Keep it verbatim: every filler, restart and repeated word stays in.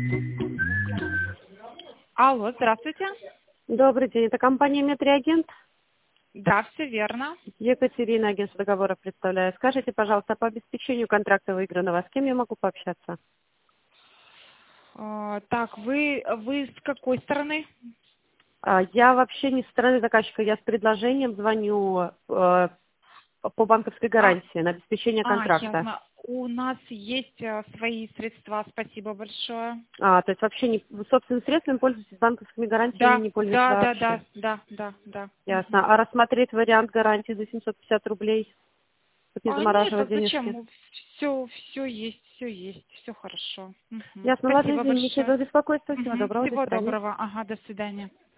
Алло, здравствуйте. Добрый день, это компания «Медреагент». Да, все верно. Екатерина, агентство договора представляю. Скажите, пожалуйста, по обеспечению контракта выигранного, с кем я могу пообщаться? А, так, вы, вы с какой стороны? А, Я вообще не со стороны заказчика, я с предложением звоню э, по банковской А, гарантии на обеспечение а, контракта. ясно. У нас есть э, свои средства, спасибо большое. А, то есть вообще не, вы собственным средствами пользуетесь, банковскими гарантиями Да, не пользуетесь да, да, вообще. да, да, да, да. Ясно. Мгм. А рассмотреть вариант гарантии за семьсот пятьдесят рублей, чтобы не А, нет, а замораживать денежки? зачем? Все, все есть, все есть, все хорошо. Мгм. Ясно, ладно, Спасибо извините большое. за беспокойство. Всего Мгм. доброго, до Всего свидания. доброго. Ага, до свидания.